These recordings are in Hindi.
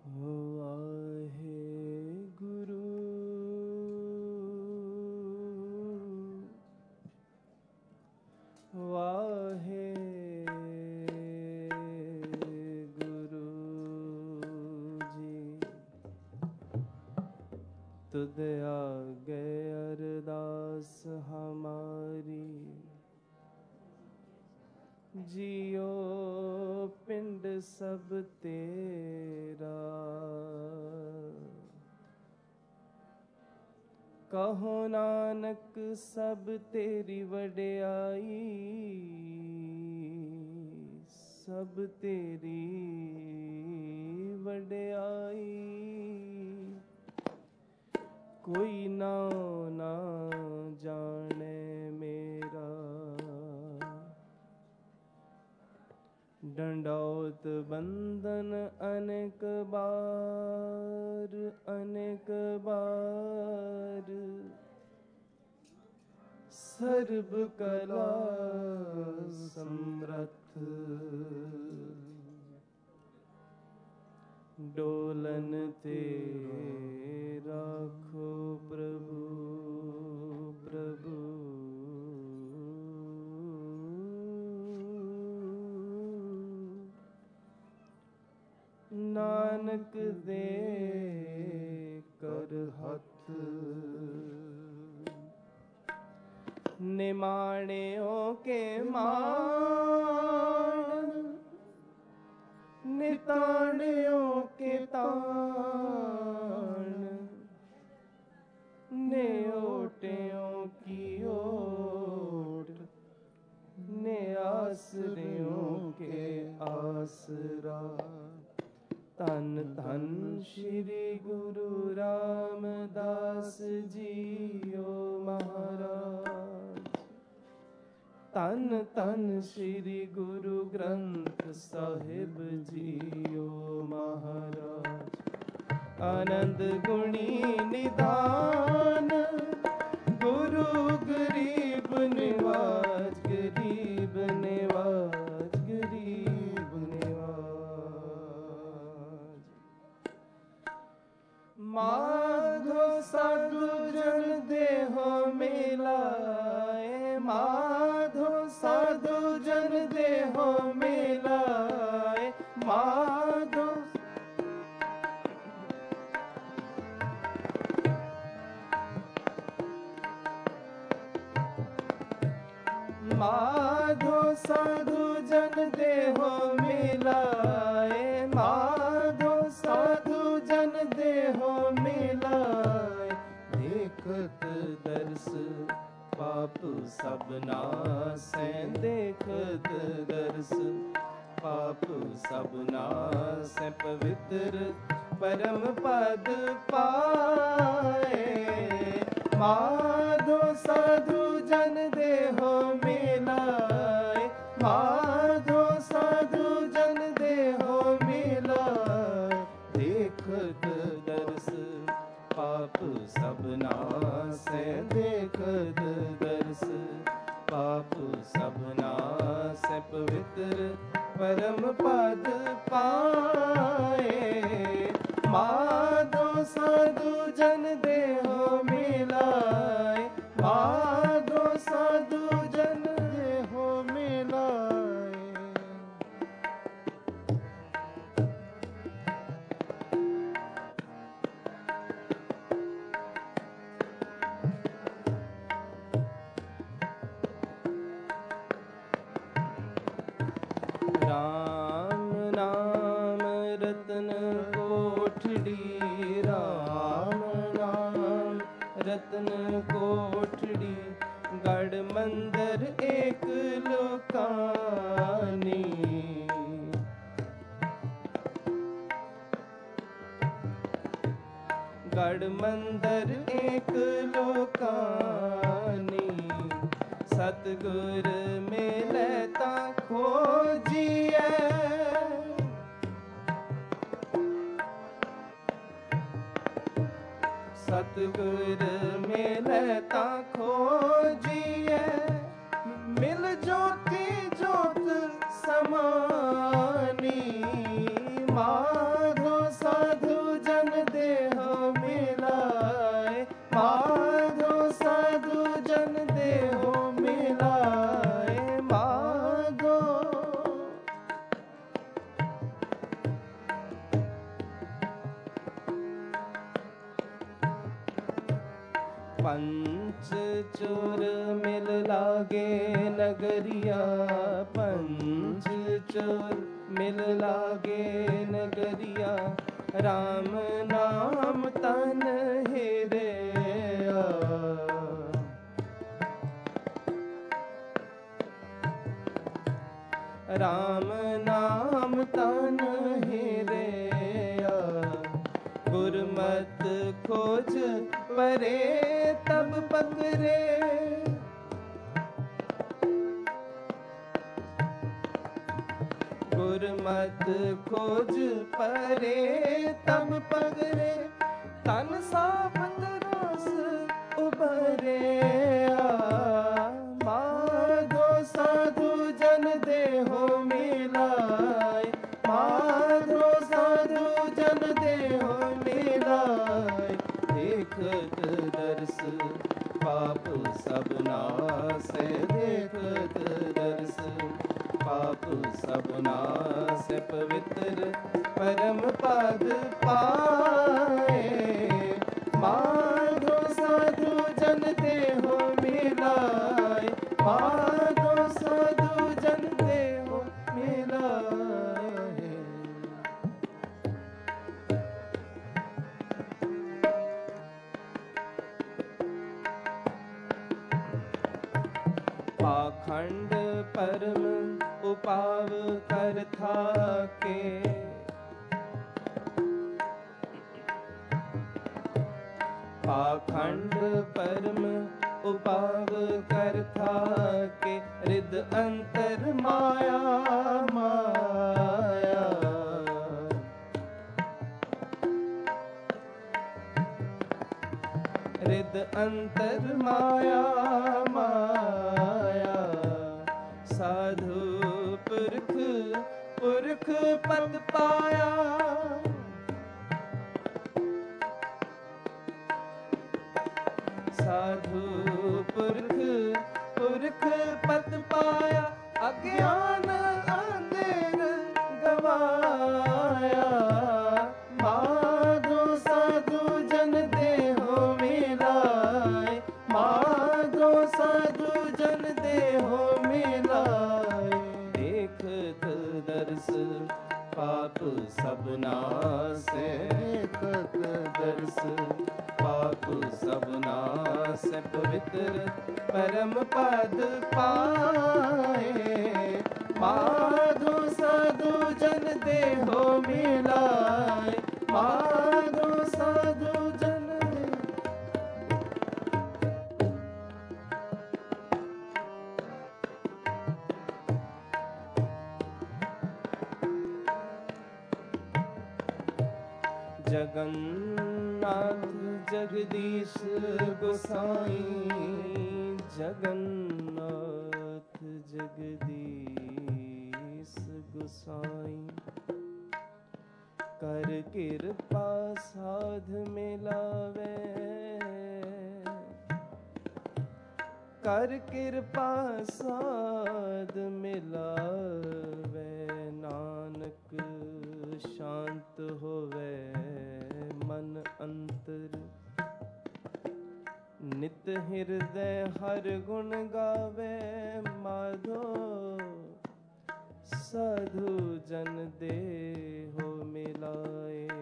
वाहे गुरु वाहे गुरु जी। तुद आगे अरदास हमारी, जियो पिंड सब तेरा। कहो नानक सब तेरी वड्याई, सब तेरी वड्याई। कोई नाम ना जाने मेरा, दंडौत बंदन अनेक बार अनेक बार। सर्व कला समर्थ, डोलन ते राखो प्रभु प्रभु। नानक दे कर हथ, निमाणियों के मान, निताणियों के ताण। नेओटियों की ओट, ने आसरियों के आसरा। धन धन श्री गुरु रामदास जीओ महाराज। धन धन श्री गुरु ग्रंथ साहिब जीओ महाराज। आनंद गुणी निधान, गुरु गरीब निवाज, गरीब निवाज, गरीब निवाज। माधो साधु जन देहो मिलाए, माधो साधु जन देहो मिलाए। माधो माधो साधु जन देहो मिलाए, माधो साधु जन देहो मिलाए। देखत दर्श पाप सब नासै, देखत दर्श पाप सब नासै। पवित्र परम पद पाए, माधो साधु जन देहो मिलाए। माधो साधु जन देहो मिलाए। देखत दर्श पाप सब नासै, देखत दर्श पाप सब नासै। पवित्र परम पद पाए, माधो साधु जन देहो मिलाए। माधो साधु जन देहो मिलाए। राम नाम रतन कोठड़ी, राम नाम रतन कोठड़ी। गढ़ मंदिर एक लोकानी, गढ़ मंदिर एक लोकानी। सतगुर मिले ता खोजिए, सतगुर मिले ता खोजिए। मिल ज्योति ज्योत समानी, माधो साधु पंच चोर मिल लागे नगरिया, पंच चोर मिल लागे नगरिया, राम नाम तन हिरया। राम नाम तन हिरया, गुरमत खोज परे तब पकरे। गुरमत खोज परे तब पकरे, तन सापत रस उबरे। माधो साधु जन देहो मिलाए, माधो साधु जन देहो मिलाए। देखत दर्श पाप सब नासै, देखत दर्श पाप सब नासै। पवित्र परम पद पाए, माधो साधु जन देहो मिलाए, माधो साधु जन देहो मिलाए। पाखंड परम उपाव कर थाके, पाखंड परम उपाव कर थाके, हृद अंतर माया माया। हृद अंतर माया माया, साधु पुरख पुरख पद पाया। साधु पुरख पुरख पद पाया, अज्ञान अंधेर गवाया। माधो साधु जन देहो मिलाए, माधो साधु जन देहो मिलाए। देखत दर्श पाप सब नासै, देखत दर्श पाप सब नासै। पवित्र परम पद पाए, माधो साधु जन देहो मिलाए, माधो साधु जन जगन्नाथ जगदीश गोसाई, जगन्नाथ जगदीश गोसाई। कर कृपा साध मिलावे, कर कृपा साध मिलावे। नानक शांत होवे मन अंतर, नित हृदय हर गुण गावे। माधो साधु जन देहो मिलाए,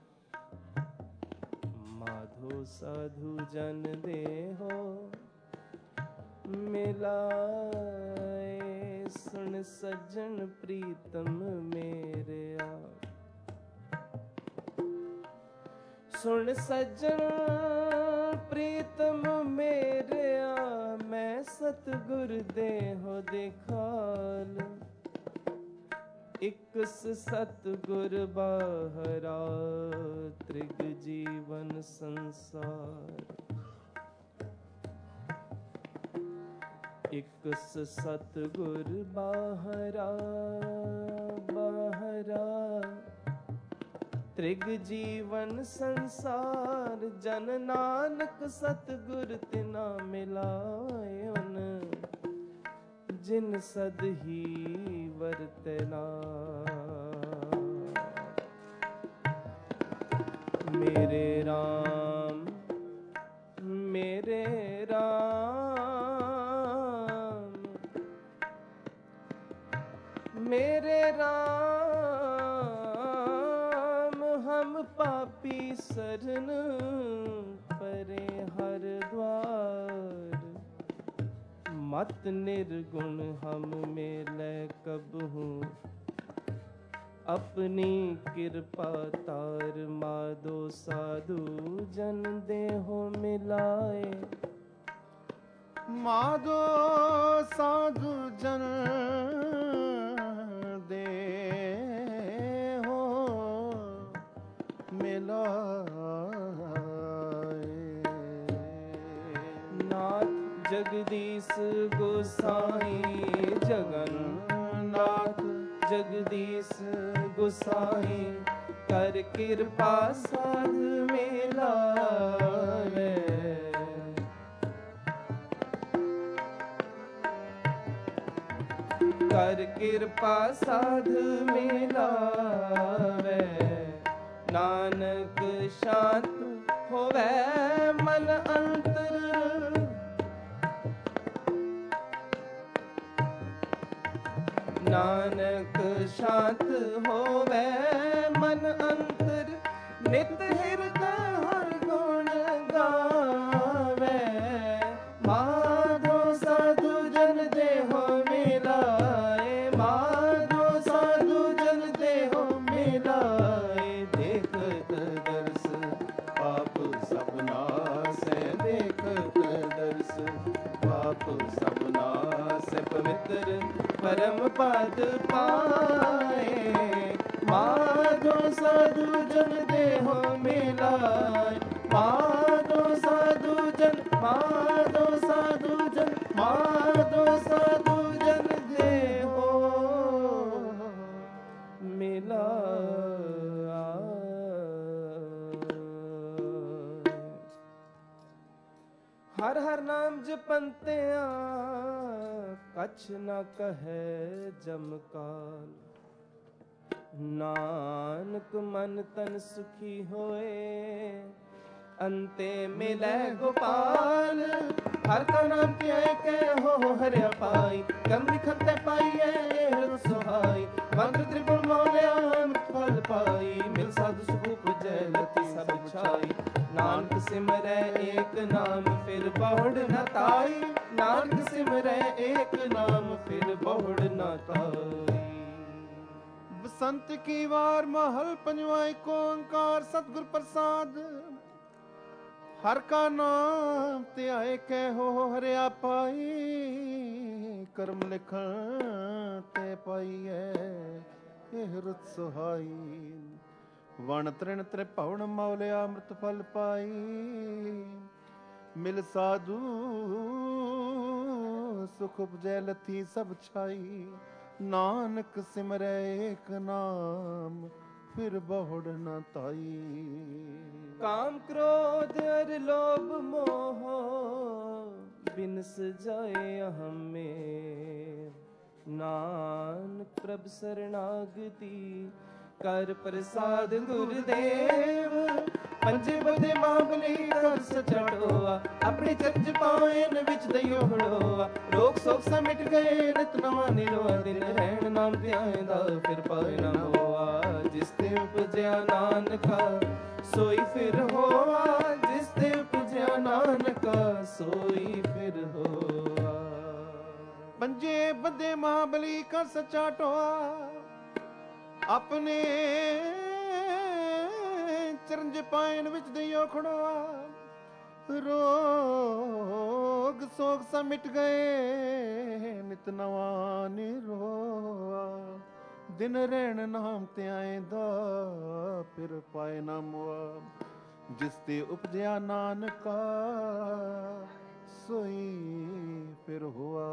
माधो साधु जन देहो मिलाए। सुन सज्जन प्रीतम मेरे आ, सुन सज्जन प्रीतम मेरे आ। मैं सतगुर देहो दिखाल, इकस सतगुर बाहरा। त्रिग जीवन संसार, इकस सतगुर बाहरा बाहरा। त्रिग जीवन संसार, जन नानक सतगुर तिना मिलाए। उन जिन सद ही वर्तना, मेरे राम मेरे पापी सरन परे हर द्वार। मत निर्गुण हम मेलै कबहूँ, अपनी कृपा तार माधो साधु जन देहो मिलाए। माधो साधु जन देहो मिलाए। नाथ जगदीश गोसाई जगन्नाथ, जगदीश गोसाई कर कृपा साध मिलावे। कर कृपा साध मिलावे। नानक शांत होवे मन अंतर, नानक शांत होवे मन अंतर। नित हृदय हर गुण गावे। माधो साधु जन देहो मिलाए, माधो साधु जन देहो मिलाए। देखत दर्श पाप सब नासै, देखत दर्श पाप सब नासै। पवित्र परम पद पाए, माधो साधु जन देहो मिलाए। माधो साधु जन, माधो साधु जन, माधो साधु जन देहो मिलाए। हर हर नाम जपंतिया कछ न कहे जमकाल। नानक मन तन सुखी होए, अंते मिलै गोपाल। हर का नाम क्या के हो हरिया पाई, कम लिखत पाइए रुत सुहाई। मंत्र त्रिपुर मौलिया अमृत फल पाई, मिल साधु सुख जय लती सब छाई। नानक सिमरै एक नाम फिर बहुड़ न ताई, नानक सिमरै एक नाम फिर बहुड़ न ताई। बसंत की वार महल पंजवा एको ओंकार सतगुर प्रसाद। हर का नाम ते आए कै हो हरिया पाई, कर्म लिखण ते पाइए एह रुत सुहाई। वण तृण त्रिभुवन मौलिया अमृत फल पाई, मिल साधु सुख उपजै लथी सब छाई। नानक सिमरै एक नाम फिर बहुड़ न ताई। काम क्रोध अर लोभ मोह बिनस जाए अहम में। नानक प्रभ शरणागति कर प्रसाद गुरुदेव। पंजे बदे मामले कर सचटोआ, अपने चर्च पायन विच दइयो हड़ोआ। रोग सोग सा मिट गए नित नवा निरोआ, दिन रहन नाम ध्यान दा फिर पाए ना होआ। जिस ते उपजया नानका सोई फिर होआ, जिस ते उपजया नानका सोई फिर होआ। पंजे बदे महाबली कर सच्चा टोआ, अपने ਚਰਨਜ ਪਾਇਨ ਵਿੱਚ ਦਈਓ ਖੜੋਆ। ਰੋਗ ਸੋਗ ਸਾ ਮਿਟ ਗਏ ਨਿਤ ਨਵਾਂ ਨਿਰੋਆ। ਦਿਨ ਰਹਿਣ ਨਾਮ ਤੇ ਆਏਂਦਾ ਫਿਰ ਪਾਏ ਨਾ ਮੁਆ। ਜਿਸ ਤੇ ਉਪਜਿਆ ਨਾਨਕਾ ਸੋਈ ਫਿਰ ਹੋਆ।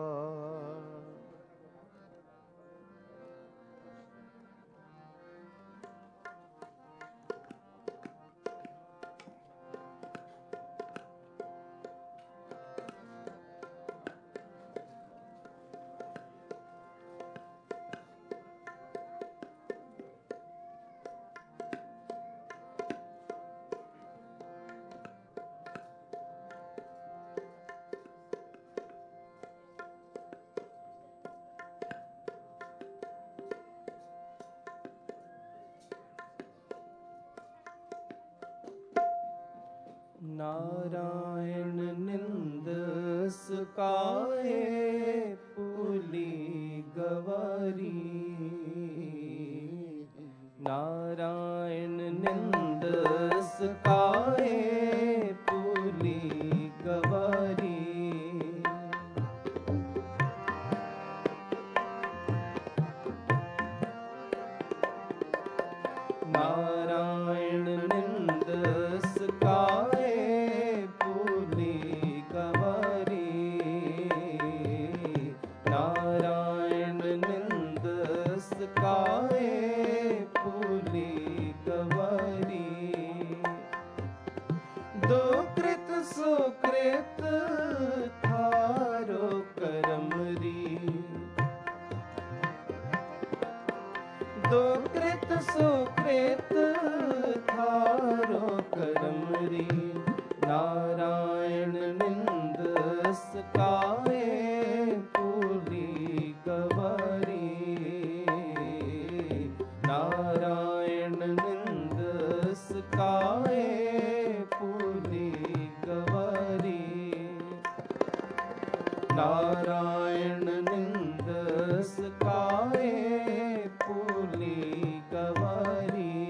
नारायण निंद सुकाए पुली गवारी, नारायण निंद सुकाए पुली गवारी। नारायण निंद सुकाए पुली गवारी, नारायण निंद सुकाए पुली गवारी। दुकृत सुकृत थारो करमरी, दुकृत सुकृत थारो करमरी, नारायण निंद सुकाए पुली गवारी, नारायण निंद सुकाए पुली गवारी, नारायण निंद सुकाए पुली गवारी,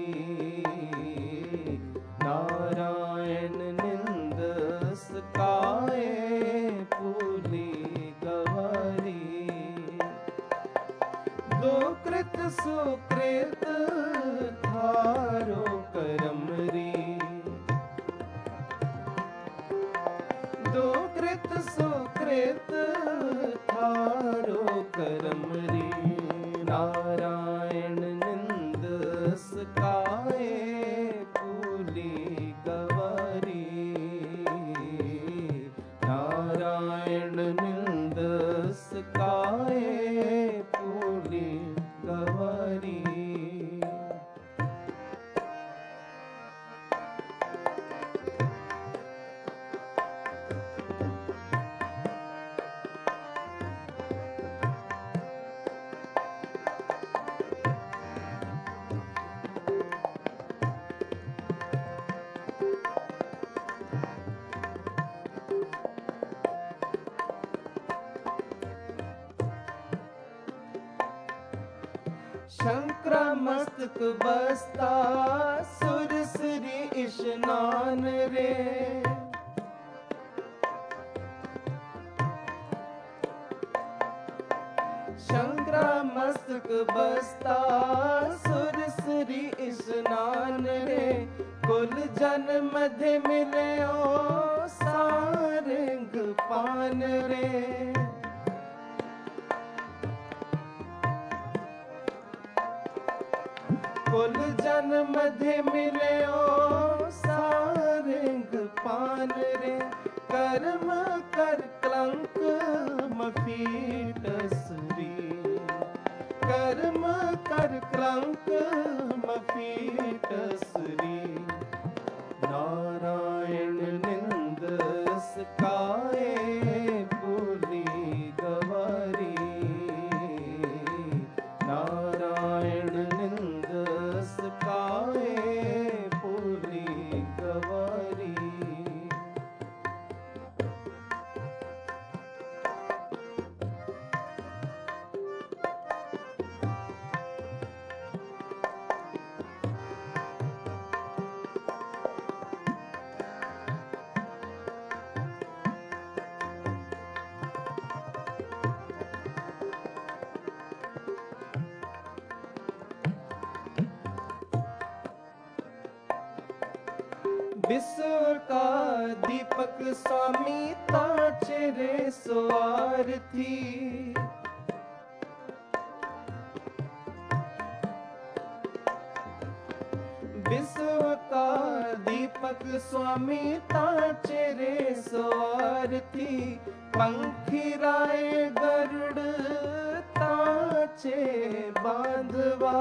नारायण निंद सुकाए पुली गवारी। दुकृत सुकृत थारो करमरी, दुकृत सुकृत थारो करमरी, नारायण निंद सुकाए पुली गवारी, नारायण निंद सुकाए पुली गवारी। शंकरा मस्तक बसता सुरसरी स्नान रे, शंकरा मस्तक बसता सुरसरी स्नान रे, कुल जन मध्य मिलयो सारंग पान रे, कुल जन मध्य मिलयो सारंग पान रे, कर्म कर कलंक मफीटसरी, कर्म कर कलंक मफीटसरी, नारायण निंद सुकाए पुली गवारी, नारायण निंद सुकाए पुली गवारी। विश्व का दीपक स्वामी ताचरे स्वार्थी, विश्व का दीपक स्वामी ताचरे स्वार्थी, पंखीराय गरुड़ ताचे बांधवा,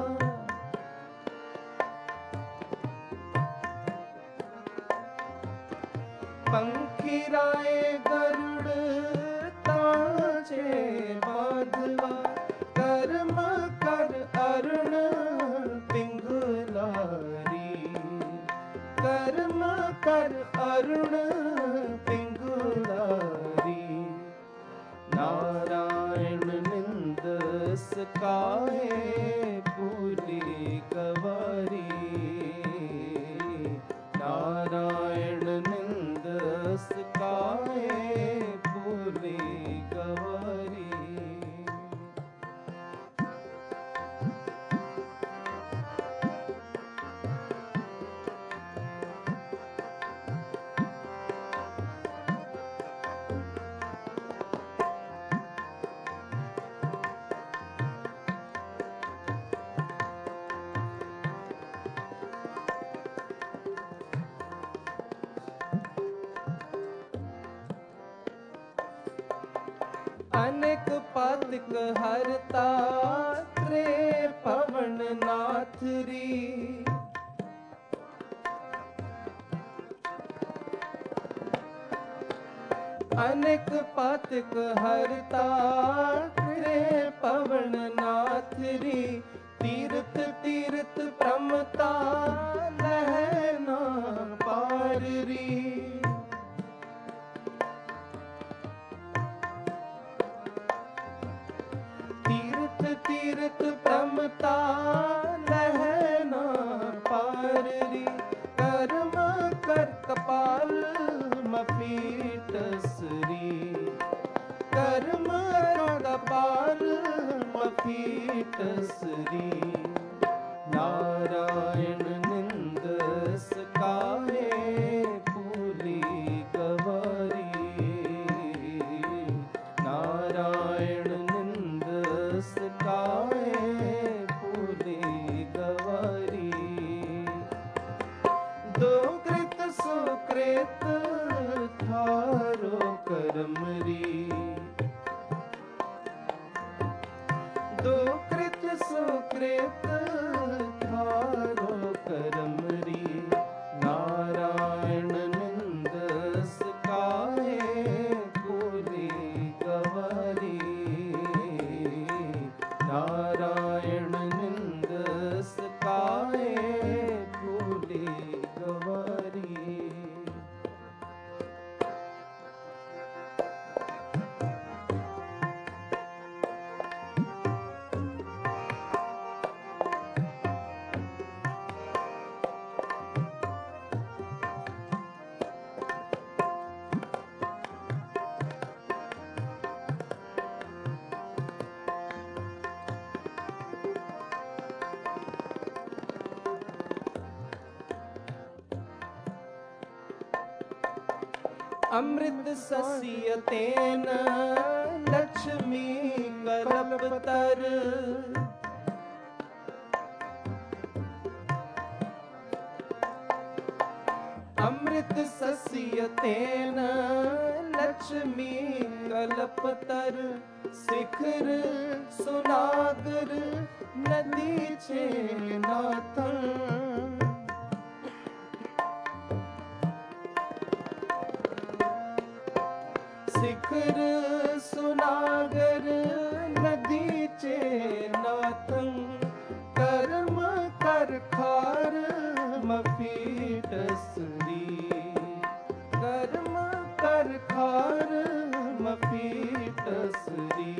पंखीराय गरुड़ ताचे बांधवा, कर्म कर अरुण पिंगलारी, कर कर्म कर अरुण पिंगुलारी। नारायण निंदस काहे भूली गवारी। नारायण निंदस काहे भूली गवारी। अनेक पातक हरता त्रे पवन नाथरी। अनेक पातक हरता त्रे पवन नाथरी। तीर्थ तीर्थ प्रमता लहना पाररी। तीर्थ प्रमता लहना पाररी। कर्म कर कपाल मफीटसरी। कर्म कर कपाल मफीटसरी। नारायण निंदस काहे भूली गवारी। नारायण निंदस काहे भूली गवारी। दो कृत सुकृत थारो करमरी। दो कृत सुकृत थारो करमरी। नारायण निंदस काहे भूली गवारी। नारायण निंदस काहे भूली गवारी। अमृत सस्यतेन लक्ष्मी कल्पतर। अमृत सस्यतेन लक्ष्मी कल्पतर। शिखर सुनागर नदी छे नाथन। शिखर सुनागर नदी चे नाथन। कर्म कर खार मफीटसरी। कर्म कर खार मफीटसरी।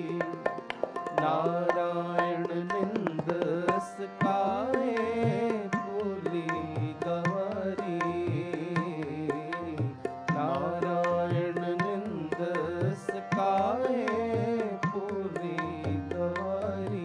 नारायण निंदस काहे भूली गवारी। नारायण निंदस काहे भूली गवारी।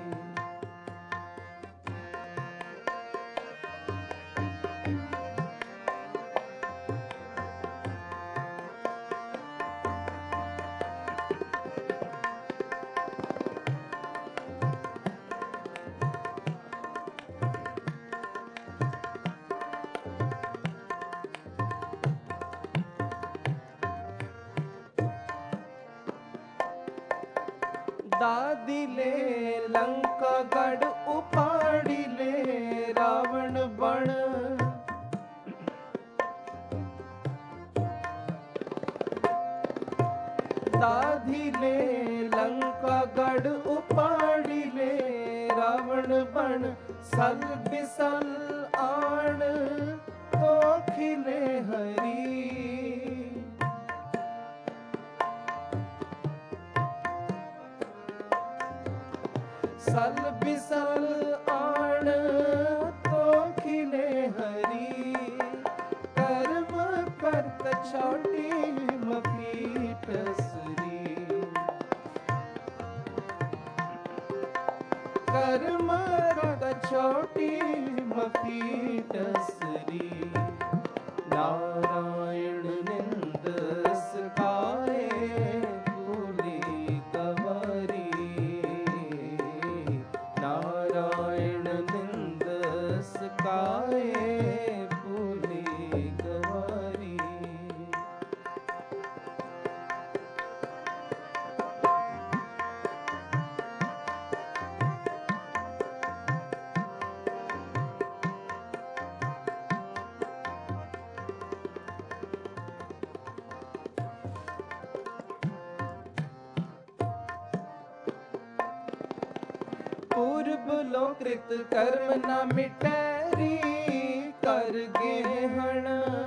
दादी ले लंका गढ़ उपाड़ी ले रावण बण। दादी ले लंका गढ़ उपाड़ी ले रावण बण। सल बिसल आण तो खिले हरी। सल बिसल आण तो खिले हरी। कर्म करत छोटी मपीट सरी। कर्म करत छोटी मपीट सरी। नारायण निंद सखाए भूली कवरी। नारायण निंद सखाए भूली कवरी। पूर्व लोकृत कर्म न मिटैरी। कर गेहण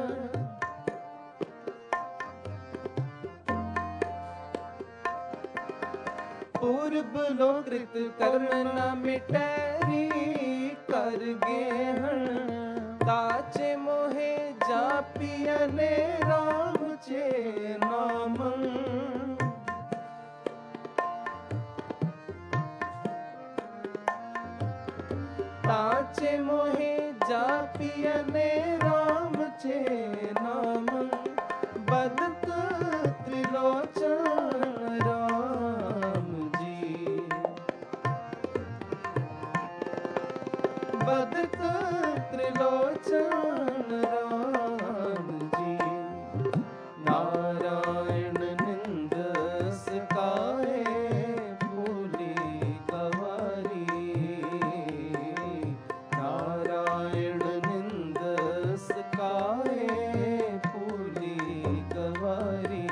पूर्व लोकृत कर्म न मिटैरी। कर गेहण ताचे मोहे जापियने राम चे नाम। ताचे मोहे जापियने राम चे नाम। बदत त्रिलोचन राम जी। बदत त्रिलोचन राम जी। नारायण निंद सखाए भूली कवरी। नारायण निंद सखाए भूली कवरी।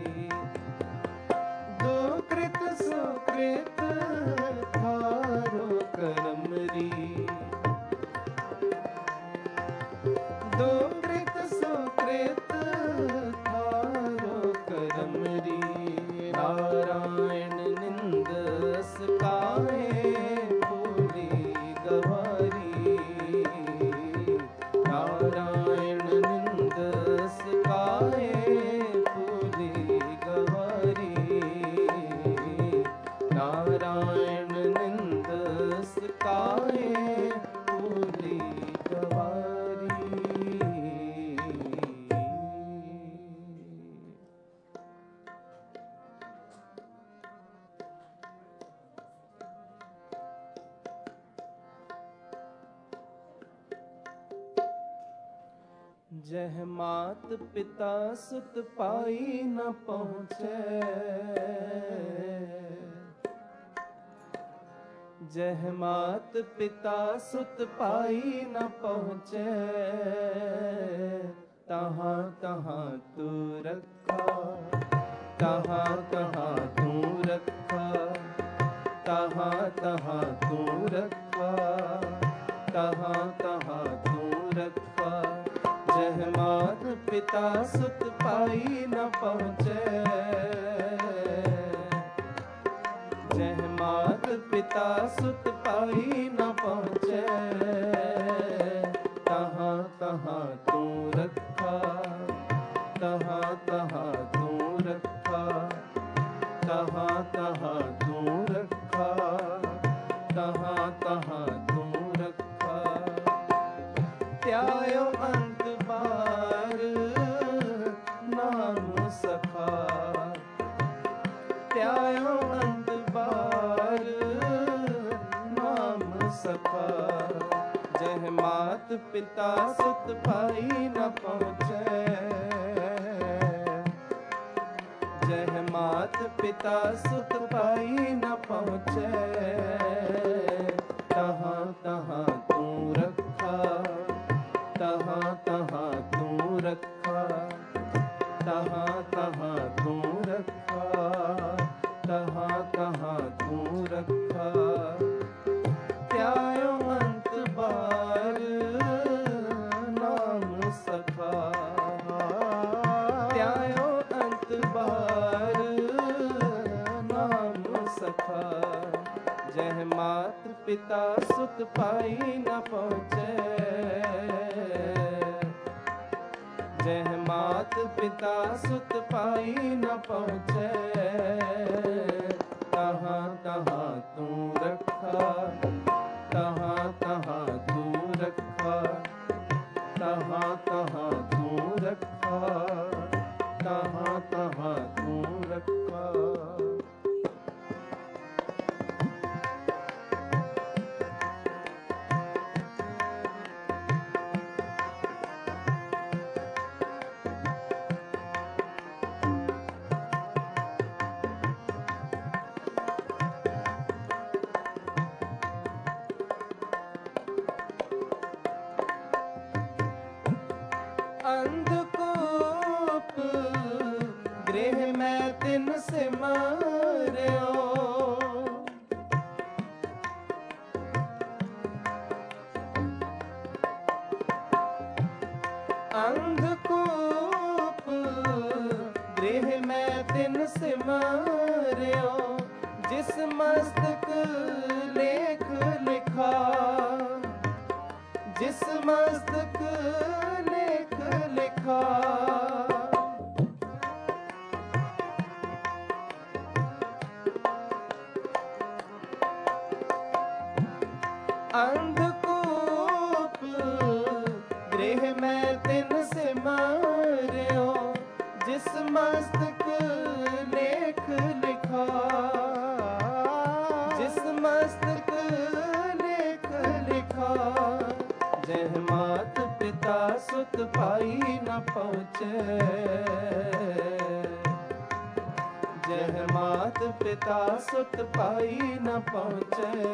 दुकृत सुकृत थारो करमरी। दुकृत सुकृत थारो करमरी। नारायण निंद सखाए भूली गवारी। नारायण निंद सखाए भूली गवारी। नारायण निंद सखाए भूली गवारी। जह मात पिता सुत पाई न पहुँचे। जह मात पिता सुत पाई न पहुँचे। तहाँ तहाँ तू रखा। तहाँ तहाँ तू रखा। तहाँ तहाँ तू रखा। तहाँ तहाँ तू रखा। जह मात पिता सुत पाई न पहुँचे। जह मात पिता सुत पाई न पहुँचे। तहाँ तहाँ तू रखा। तहाँ तहाँ तू रखा। तहाँ तहाँ तू रखा। तहाँ तहाँ तू रखा। त्यायो अंत बार नाम सखा। त्यायो अंत बार नाम सखा। जह मात पिता सुत पाई न पहुँचे। जह मात पिता सुत पाई न पहुँचे। तहाँ तहाँ तू रखा। तहाँ तहाँ तू रखा। तहाँ तहाँ तू रखा। तहाँ तहाँ तू रखा। त्यायो अंत बार नाम सखा। पिता सुत पाई न पहुँचे। जह मात पिता सुत पाई न पहुँचे। तहाँ तहाँ तू रखा, तहाँ तहाँ तू रखा, तहाँ तहाँ तू रखा, तहाँ तहाँ तू रखा। अंधकूप गृह में तिन सिमर्यो। अंधकूप गृह में तिन सिमर्यो। जिस मस्तक लेख लिखा, जिस मस्तक लेख लिखा। अंधकूप गृह में तिन सिमर्यो। जिस मस्तक लेख लिखा, जिस मस्तक लेख लिखा। जह मात पिता सुत पाई न पहुँचे। जह मात पिता सुत पाई न पहुँचे।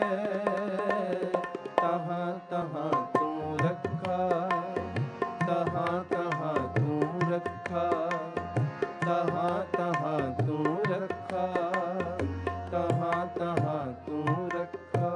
तहाँ तहाँ तू रखा, तहाँ तहाँ तू रखा, तहाँ तहाँ तू रखा, तहाँ तहाँ तू रखा।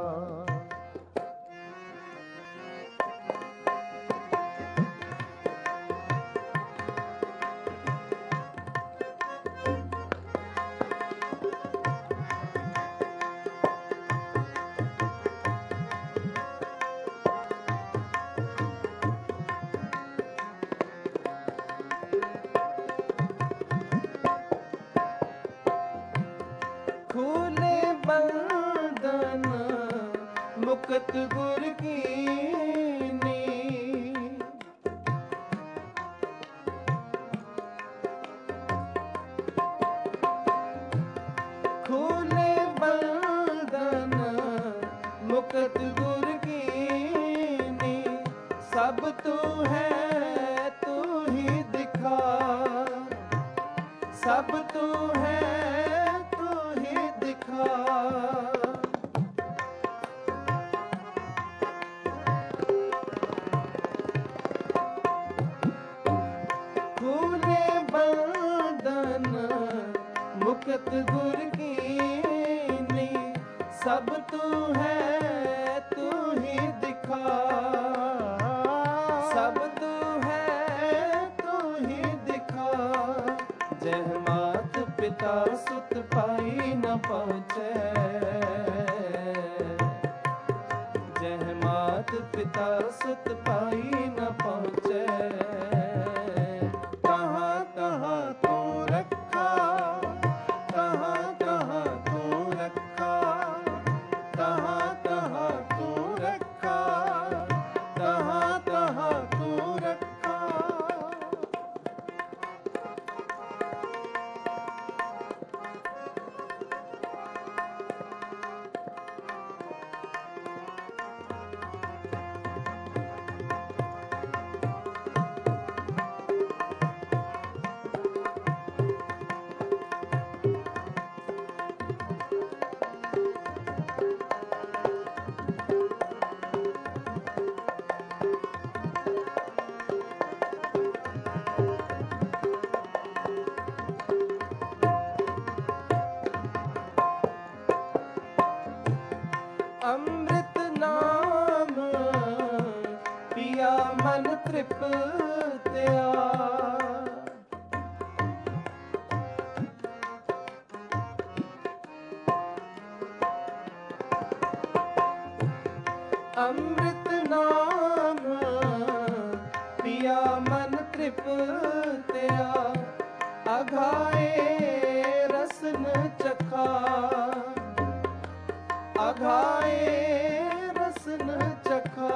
खुले बंधन मुक्त गुर कीनी। खुले बंधन मुक्त गुर कीनी। सब तू है तू ही दिखा, सब तू है खुले बंधन मुक्त गुर कीनी। सब तू है तू ही दिखा, सब तू है तू ही दिखा। जह मात पिता सुत पाई न पहुँचे। जह मात पिता सुत पाई न पहुँचे। तहाँ तहाँ तू रखा, तहाँ तहाँ तू रखा, तहाँ तहाँ तू रखा, तहाँ तहाँ तू रखा। अमृत नाम पिया मन तृप्त्या। अमृत नाम पिया मन तृप्त्या, अघाए रसन चखा, अघाए रसन चखा।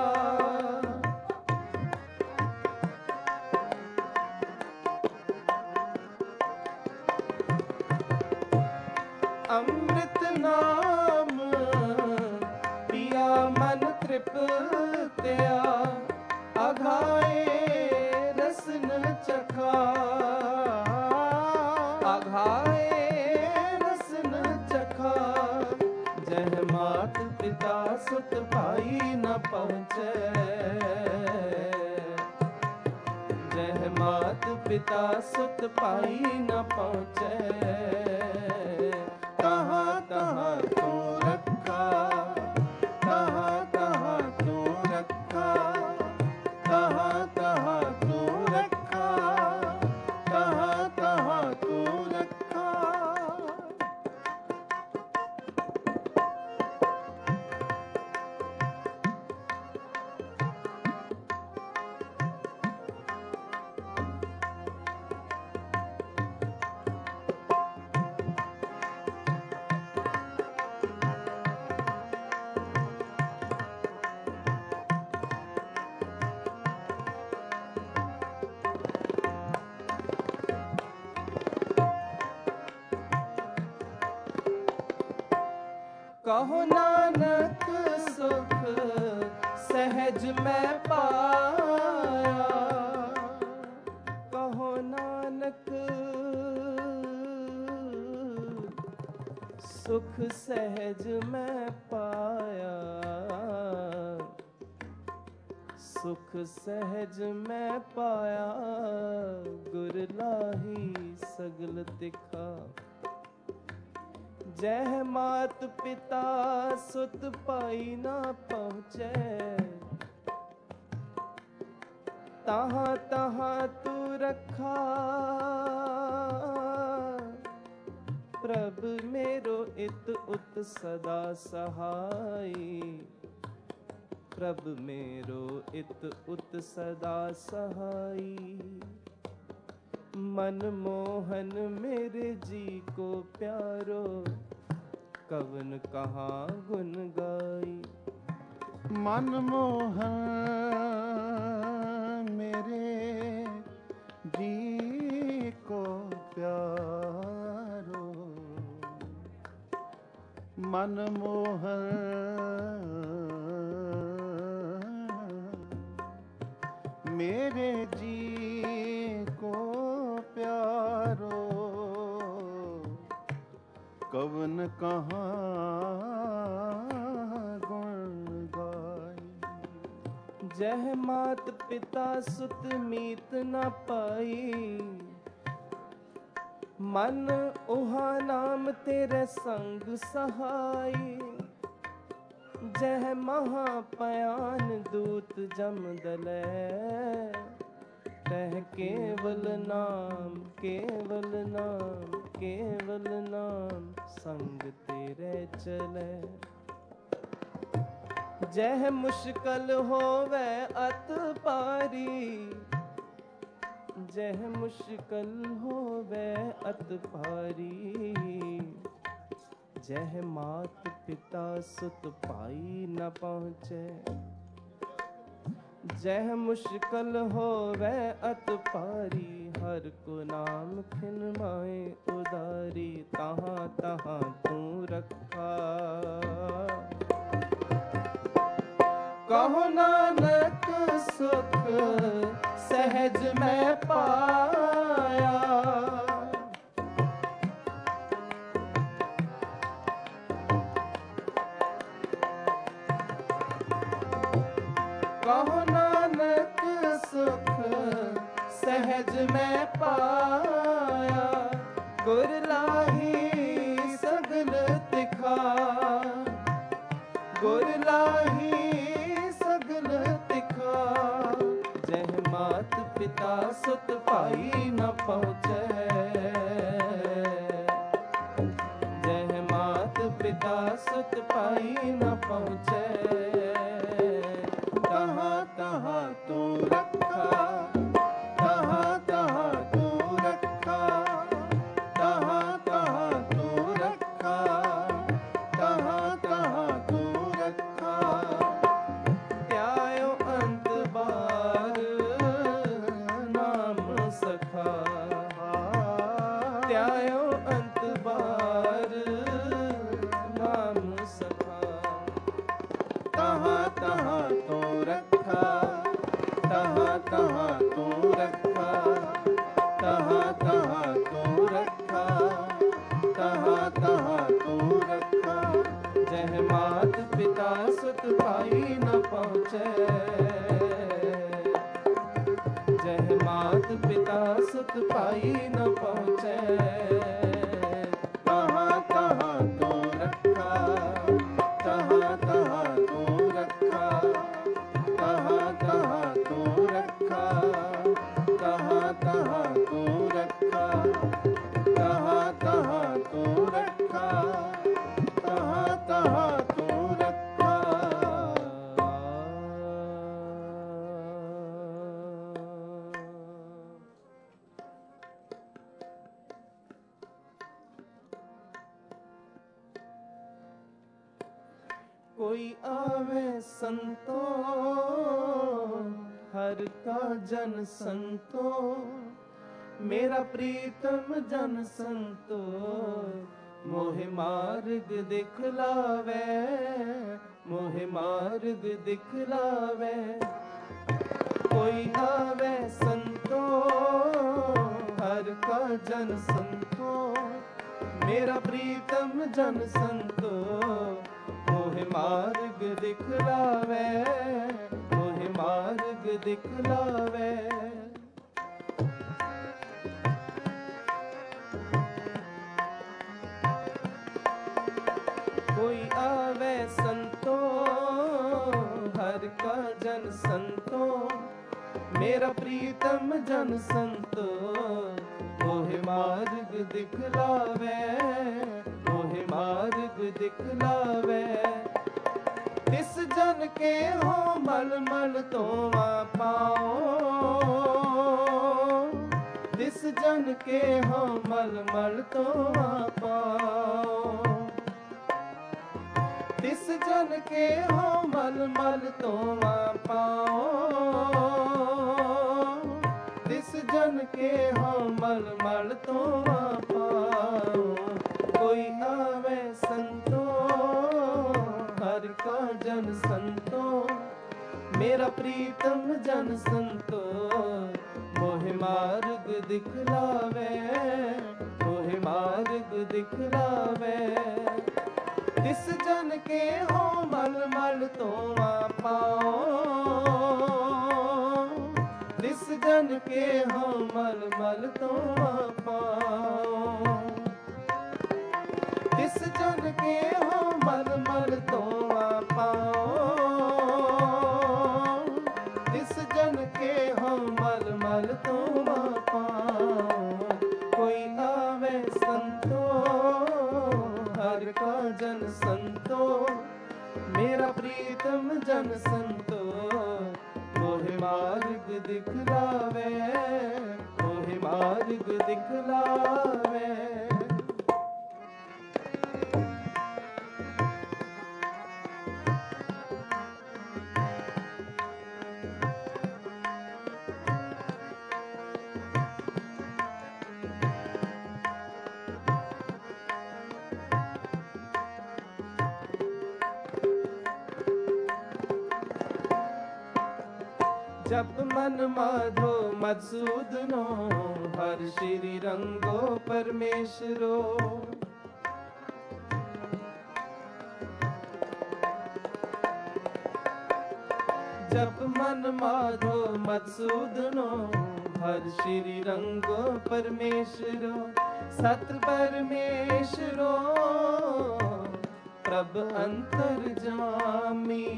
अमृत नाम पिया मन तृप्त्या, अघाए रसन चखा, अघाए रसन चखा। जह मात पिता सुत भाई न पहुँचे, जह मात पिता सुत भाई न पहुँचे, तहाँ तहाँ तू रखा, तहाँ तहाँ तू रखा, तहाँ तहाँ तू रखा, तहाँ तहाँ तू रखा। कहो नानक सुख सहज मैं पाया, कहो नानक सुख सहज मैं पाया, सुख सहज मैं पाया, गुर लाही सगल तिखा। जह मात पिता सुत पाई ना पहुँचे, तहाँ तहाँ तू रखा। प्रभ मेरो इत उत सदा सहाई, प्रभ मेरो इत उत सदा सहाई। मन मोहन मेरे जी को प्यारो, कवन कहाँ गुन गाई। मन मोहन मेरे जी को प्यारो, मन मोहन मेरे जी को प्यारो, कवन कहाँ गुण गाई। जह मात पिता सुत मीत न पाई, मन उहा नाम तेरे संग सहाई। जह महापयान दूत जम दलै, तह केवल नाम केवल नाम केवल नाम संग तेरे चले। जह मुश्किल होवे अत पारी, जह मुश्किल होवे अत पारी। जह मात पिता सुत पाई न पहुँचे, जह मुश्किल होवे अत पारी। हर को नाम खिनमाए उदारी, तहाँ तहाँ तू रखा। कहो नानक सुख सहज मैं पाया, कहो नानक सुख सहज मैं पाया। गुर लाही सगल तिखा, गुर लाही सगल तिखा। जह मात पिता सुत पाई न पहुँचे, जह मात पिता सुत पाई न पहुँचे। तहाँ तहाँ तू रखा, तहाँ तहाँ तू रखा, तहाँ तहाँ तू रखा। जह मात पिता सुत भाई न पहुँचे, जह मात पिता सुत भाई न पहुँचे। तहाँ तहाँ तू रखा, तहाँ तहाँ तू रखा, तहाँ तहाँ तू रखा, तहाँ तहाँ तू रखा, तहाँ तहाँ तू रखा, तहाँ तहाँ तू रखा। कोई आवे संतो, हर का जन संतो, मेरा प्रीतम जन संतो, मोहे मार्ग दिखलावे, मोहे मार्ग दिखलावे। कोई आवे संतो, हर का जन संतो, मेरा प्रीतम जन संतो, मोहे मार्ग दिखलावे, मोहे मार्ग दिखलावे। कोई आवे संतो, हर का जन संतो, मेरा प्रीतम जन संतो, मोहे मार्ग दिखलावे, मोहे मार्ग दिखलावे। तिस जन के हो मल मल तो पाओ, तिस जन के हो मल मल तो पाओ, तिस जन के हो मल मल तो पाओ, तिस जन के हो मल मल तो पाओ। कोई आवे संतो, हर का जन संतो, मेरा प्रीतम जन संतो, मोहे मार्ग दिखलावे, मोहे मार्ग दिखलावे। तिस जन के हो मल मल तो पाओ, तिस जन के हो मल मल तो पाओ, तिस जन के हो मल मल तो पाओ, तिस जन के हो मल मल तो पाओ। कोई आवे संतो, हर का जन संतो, मेरा प्रीतम जन संतो, मोहे मार्ग दिखलावे, मोहे मार्ग दिखलावे। जप मन माधो मधुसूदनो, हर श्री रंगो परमेश्वरो। जप मन माधो मधुसूदनो, हर श्री रंगो परमेश्वरो। सत परमेश्वरो, प्रभ अंतर्जामी।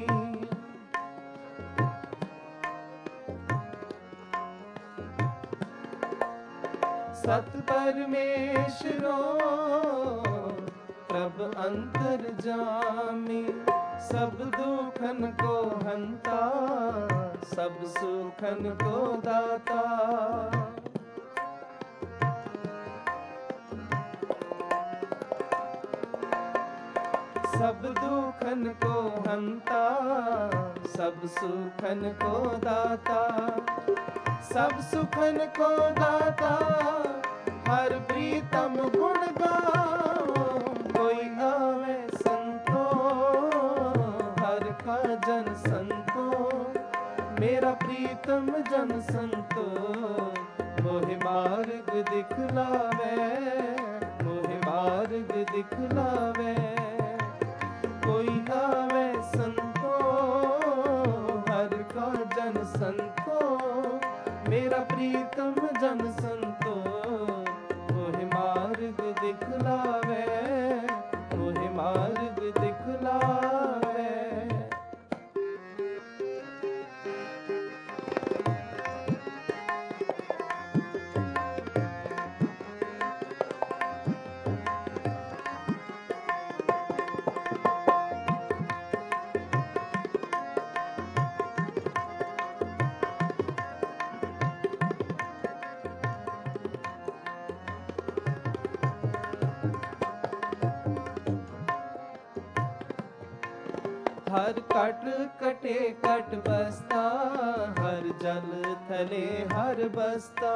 सत परमेश्वरो, प्रभ अंतर्जामी। सब दुखन को हंता, सब सुखन को दाता। सब दुखन को हंता, सब सुखन को दाता। सब सुखन को दाता, हर प्रीतम गुण गाओ। कोई आवे संतो, हर का जन संतो, मेरा प्रीतम जन संतो मोहि मार्ग दिखलावे, मोहि मार्ग दिखलावे। कोई आवे संतो हर का जन संतो, मेरा प्रीतम जन संतो मोहि मार्ग दिखलावे, मोहि मार्ग दिखलावे। हर कट कटे कट बसता, हर जल थले हर बसता।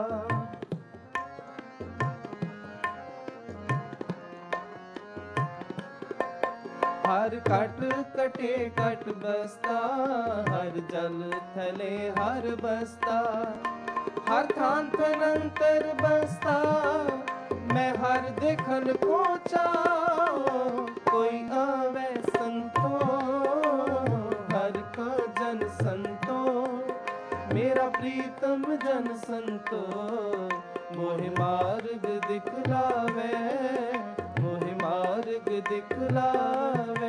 हर कट कटे कट बसता, हर जल थले हर बसता। हर थान तनंतर बसता, मैं हर देखन को चाओ। कोई आवे संतो हर का जन संतो, मेरा प्रीतम जन संतो मोहि मार्ग दिखलावे, मोहि मार्ग दिखलावे।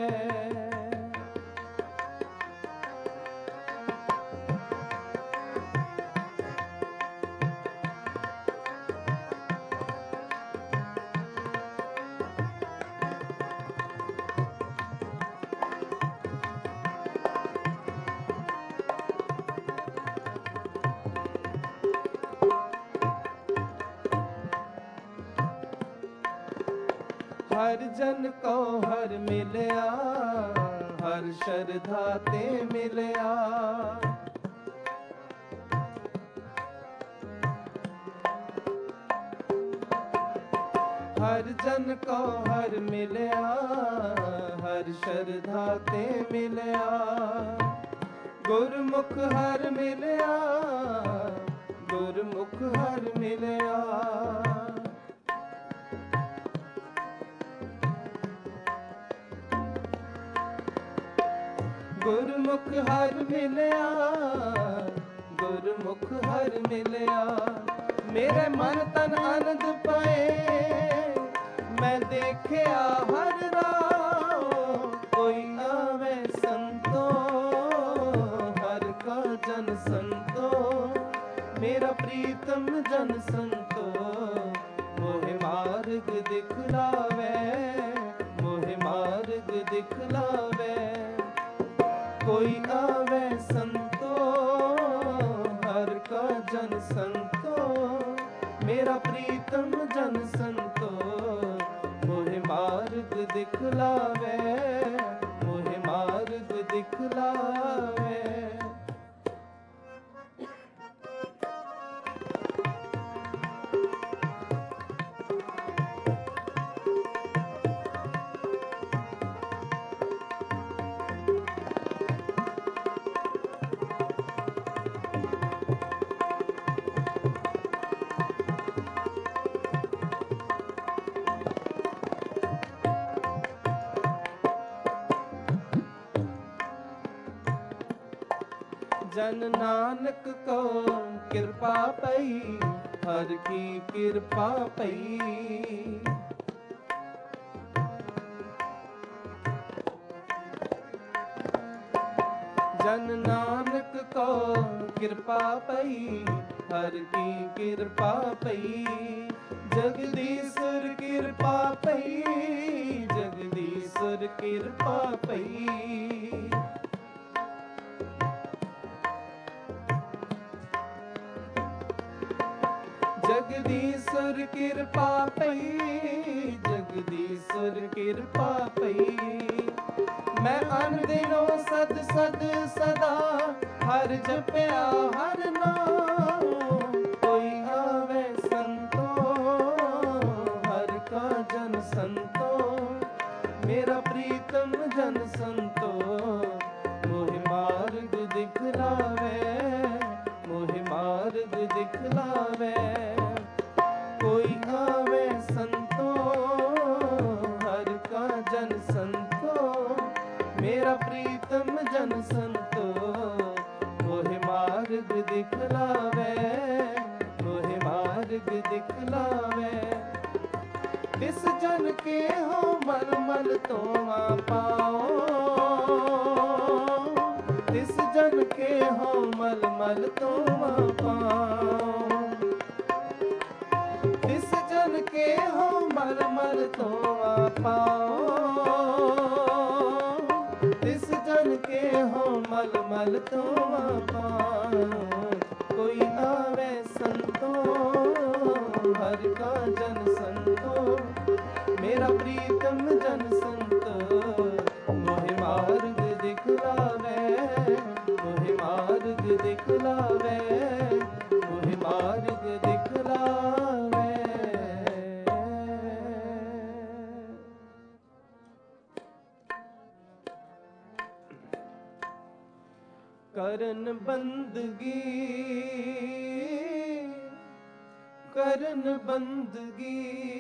हर जन को हर मिलया, हर श्रद्धा ते मिलया। हर जन को हर मिलया, हर श्रद्धा ते मिलया। गुरमुख हर मिलया, गुरमुख हर मिलया। गुरमुख हर मिलया, गुरमुख हर मिलया। मेरे मन तन आनंद पाए, मैं देखया हर राह। कोई आवे संतो हर का जन संतो, मेरा प्रीतम जन संतो मोहि मार्ग दिखलावे, मोहि मार्ग दिखलावे। कोई आवे संतो हर का जन संतो, मेरा प्रीतम जन संतो मोहि मार्ग दिखलावे, मोहि मार्ग दिखलावे। जन नानक को कृपा पई, हर की कृपा पई। जन नानक को कृपा पई, हर की कृपा पई। जगदीश्वर कृपा पई, जगदीश्वर कृपा पई। जगदीश्वर कृपा पई, जगदीश्वर कृपा पई। मैं अन दिनों सद सद सदा हर जपया हर नाम। कोई आवे संतो हर का जन संतो, मेरा प्रीतम जन संतो मोहि मार्ग दिखलावे, दिखलावे। कोई आवे संतो हर का जन संतो, मेरा प्रीतम जन संतो मोहि मार्ग दिखलावे, मोहि मार्ग दिखलावे। तिस जन के हो मल मल तोमा पाओ, तिस जन के हो मल मल तोमा पाओ, तिस जन के हो मल मल तोमा पाओ, तिस जन के हो मल मल तोमा पाओ। कोई आवे संतो हर का जन संतो, मेरा प्रीतम जन संतो मोहि मार्ग दिखलावे, मोहि मार्ग दिखलावे, मोहि मार्ग दिखलावे। करन बंदगी, करन बंदगी,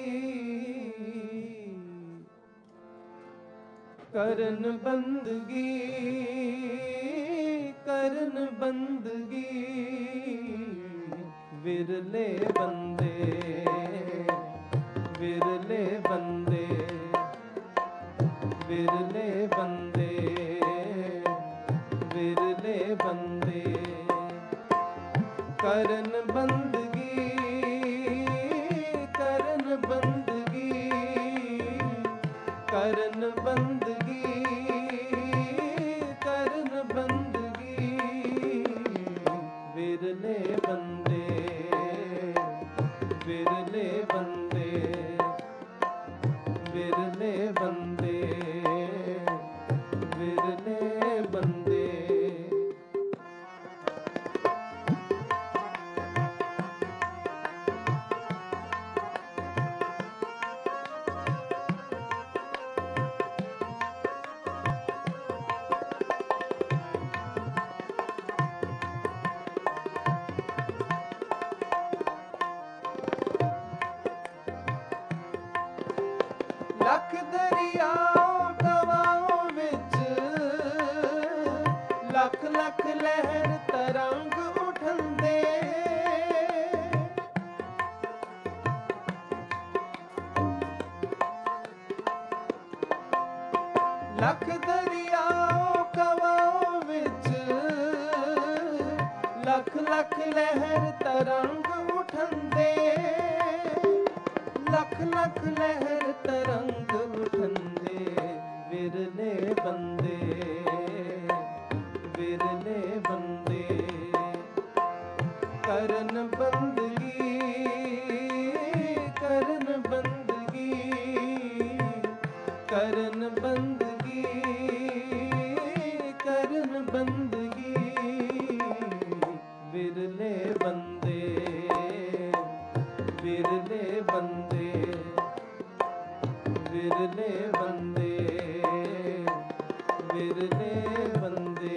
करन बंदगी, करन बंदगी। विरले बंदे, विरले बंदे, विरले बंदे, विरले बंदे। करन बंदगी, करन बंदगी, करन बंदगी, करन बंदगी। विरले बंदे, विरले बंदे, विरले बंदे, विरले बंदे। लख दरियाओं दवाओं विच, लख लख लहर तरंग उठंदे। लख दरियाओं दवाओं विच, लख लख लहर तरंग उठंदे। लख लख लहर तरंग उठंदे। विरले बंदे, विरले बंदे। करन बंदगी, करन बंदगी, करन बंदगी, करन बंदगी। विरले बंदे, विरले बंदे, विरले बंदे, विरले बंदे।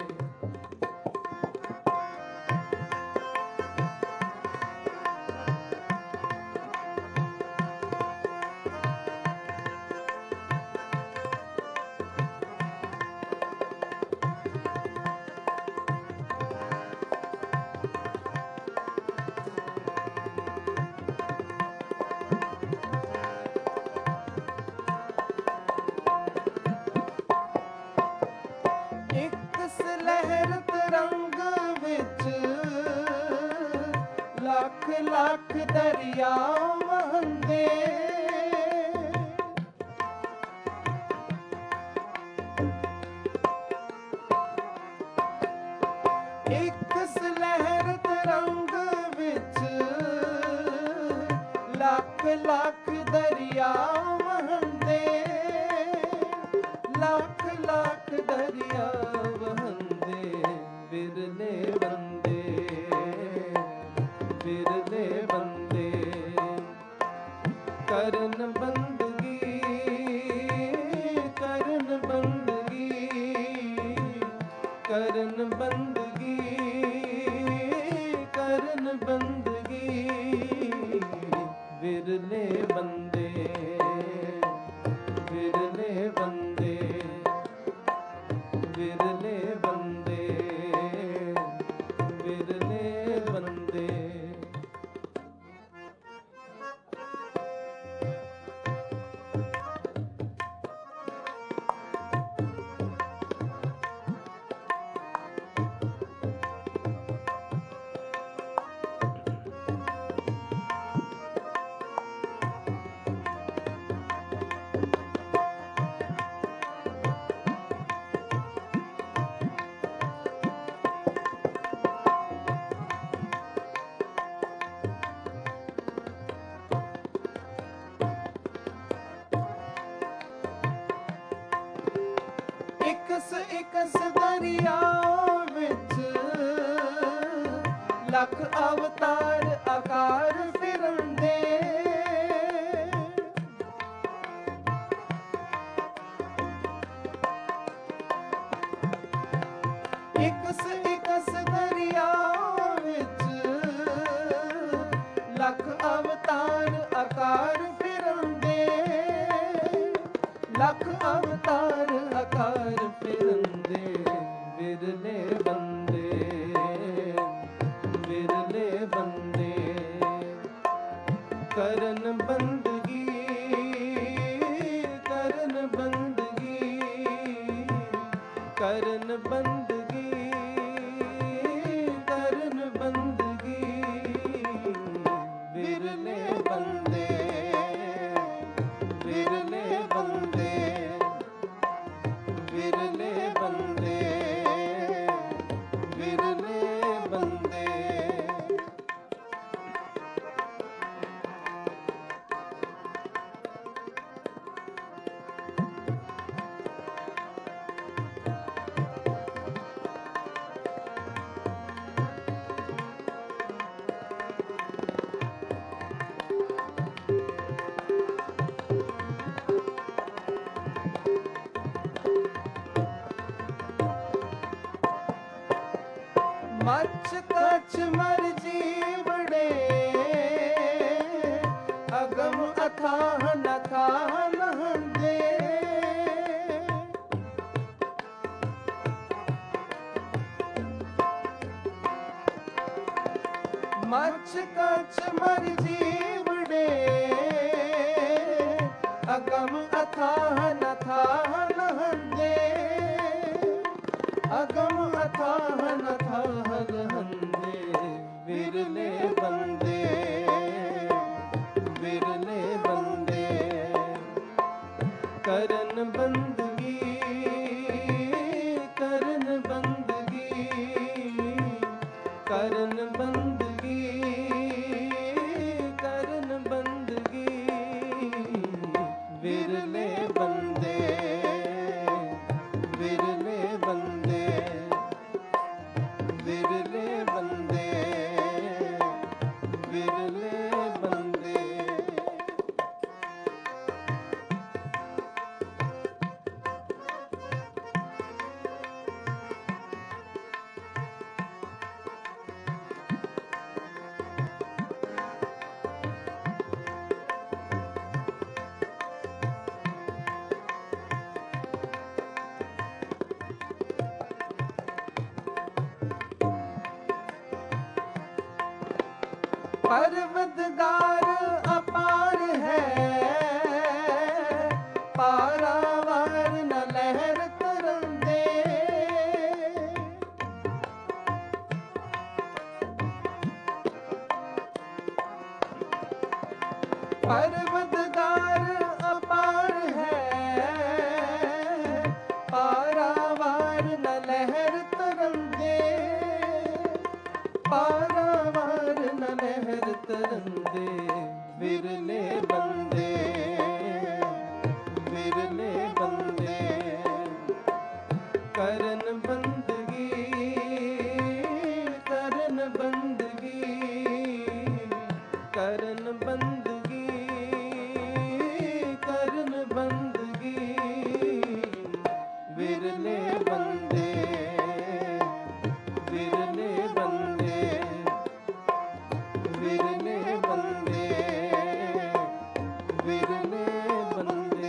लख लख दरिया वहंदे। एक लहर तरंग विच लख लख दरिया वहंदे। लख लख दरिया वहंदे। विरले बंदे, विरले बंदे। करन बंदगी, करन बंदगी, करन बंदगी, करन बंदगी। इकस इकस दरियाओं विच लख अवतार आकार फिरंदे इकस इकस दरियाओं विच लख अवतार आकार फिरंदे लख अवतार आकार फिरंदे विरले बंदे करन बंदगी करन बंदगी करन बंदगी करन बंदगी विरले बंदे विरले बंदे विरले बंदे विरले बंदे मच कछ मर जीवड़े अगम अथाह नथाह नहंदे मच कछ मर जीवड़े अगम अथाह नथाह नहंदे अगम अथाह नथाह नहंदे विरले बंदे विरले बंदे करन बंदगी करन बंदगी करन बंदगी करन बंदगी विरले बंदे विरले बंदे विरले बंदे विरले बंदे परवदगार अपार है पारावार न लहर तरंदे परवदगार अपार है पारावार न लहर तरंदे पारावार न लहर तरंदे विरले बंदे विरले बंदे करन बंदगी करन बंदगी करन बंदगी करन बंदगी विरले बंदे विरले बंदे विरले बंदे विरले बंदे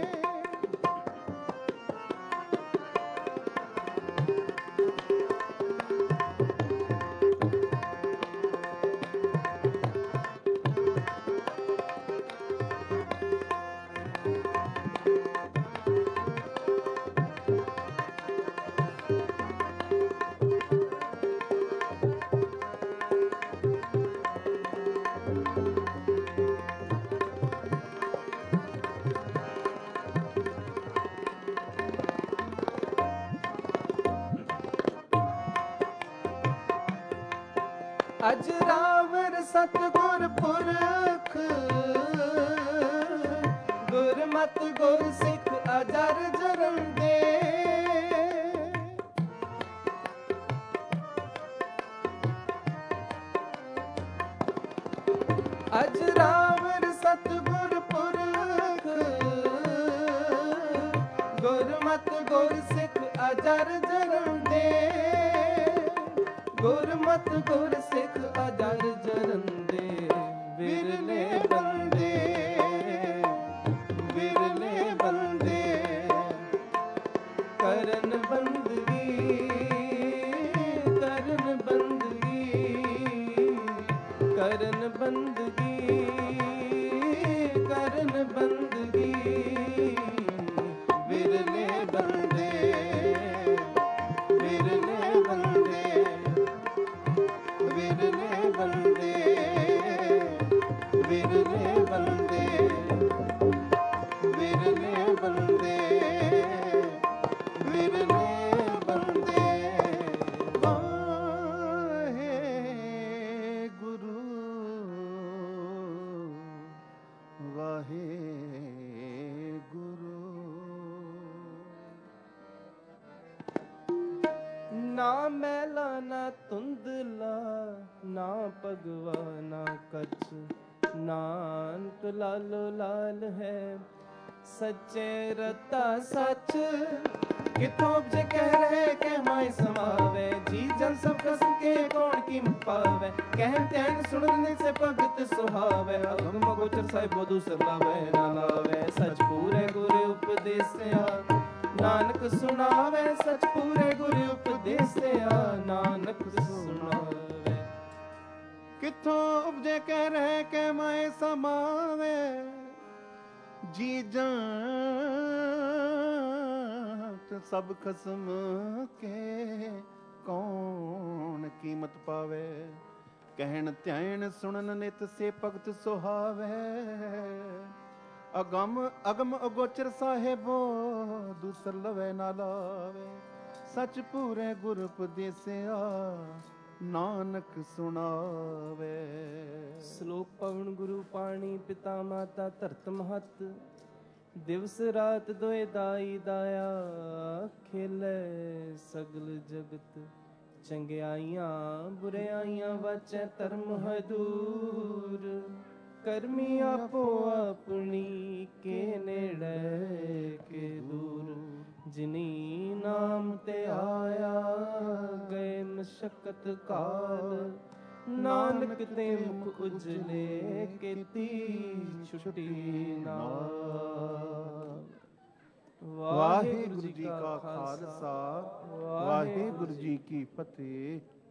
अजरावर सतगुर पुरख गुरमत गुर सिख अजर जरंदे ਅਜਰਾਵਰ ਸਤਿਗੁਰ ਪੁਰਖ ਗੁਰਮਤਿ ਗੁਰ ਸਿੱਖ ਅਜਰ ਜਰਨ ਦੇ ਗੁਰਮਤਿ ਗੁਰ ਸਿੱਖ ਅਜਰ ਜਰਨ ਦੇ ਵਿਰਲੇ ਬੰਦੇ ਵਿਰਲੇ ਬੰਦੇ ਕਰਨ ਬੰਦਗੀ ਕਰਨ ਬੰਦਗੀ ਕਰਨ ਬੰਦਗੀ ਕਰਨ ਬੰਦਗੀ ਵਿਰਲੇ ਬੰਦੇ ਵਿਰਲੇ ਬੰਦੇ ਵਿਰਲੇ ਬੰਦੇ ਵਿਰਲੇ ਬੰਦੇ ਵਿਰਲੇ ਬੰਦੇ ਵਿਰਲੇ ਬੰਦੇ ਨਾ ਮੈਲਾ ਨਾ ਧੁੰਦਲਾ ਨਾ ਭਗਵਾ ਨਾ ਕਛ ਨਾਨਕ ਲਾਲੋ ਲਾਲ ਹੈ ਸੱਚੇ ਰਤਾ ਸੱਚ ਕਿਥੋਂ ਉਪਜੇ ਕਹਿ ਰਹੇ ਕਿ ਮਾਈ ਸਮਾਵੇ ਜੀ ਜਨ ਸਭ ਕਸਮ ਕੇ ਕੌਣ ਕੀਮ ਪਾਵੇ ਕਹਿਣ ਧਿਆਨ ਸੁਣਨ ਸੇ ਭਗਤ ਸੁਹਾਵੇ ਅਗਮ ਗੋਚਰ ਸਾਹਿਬ ਦੂਸਰ ਲਾਵੇ ਨਾ ਲਾਵੇ ਸੱਚ ਪੂਰੇ ਗੁਰ ਉਪਦੇਸਿਆ ਨਾਨਕ ਸੁਣਾਵੇ ਸੱਚ ਪੂਰੇ ਗੁਰ ਉਪਦੇਸਿਆ ਨਾਨਕ ਸੁਣਾਵੇ ਕਿਥੋਂ ਉਪਜੇ ਕਹਿ ਰਹੇ ਕਿ ਮਾਏ ਸਮਾਵੇ ਜੀ ਜਾਤ ਸਭ ਖਸਮ ਕੇ ਕੌਣ ਕੀਮਤ ਪਾਵੇ ਕਹਿਣ ਧਿਆਨ ਸੁਣਨ ਨਿਤ ਸੇ ਭਗਤ ਸੁਹਾਵੇ ਅਗਮ ਅਗੋਚਰ ਸਾਹਿਬੋ ਦੂਸਰ ਲਵੇ ਨਾ ਲਾਵੇ ਸੱਚ ਪੂਰੇ ਗੁਰ ਉਪਦੇਸਿਆ ਨਾਨਕ ਸੁਣਾਵੇ ਸ਼ਲੋਕ ਪਵਨ ਗੁਰੂ ਪਾਣੀ ਪਿਤਾ ਮਾਤਾ ਧਰਤ ਮਹਤ ਦਿਵਸ ਰਾਤ ਦੋਇ ਦਾਈ ਦਾਇਆ ਖੇਲੇ ਸਗਲ ਜਗਤ ਚੰਗਿਆਈਆਂ ਬੁਰਿਆਈਆਂ ਵਾਚੈ ਧਰਮ ਹੈ ਦੂਰ ਕਰਮੀ ਆਪੋ ਆਪਣੀ ਕੇ ਨੇੜੇ ਕੇ ਦੂਰ ਜਿਨੀ ਨਾਮ ਤੇ ਆਇਆ ਗਏ ਮਸ਼ਕਤ ਕਾਲ ਨਾਨਕ ਤੇ ਮੁਖ ਉਜਲੇ ਕੀਤੀ ਛੁੱਟੀ ਨਾਲ ਵਾਹਿਗੁਰੂ ਜੀ ਕਾ ਖਾਲਸਾ ਵਾਹਿਗੁਰੂ ਜੀ ਕੀ ਫਤਿਹ।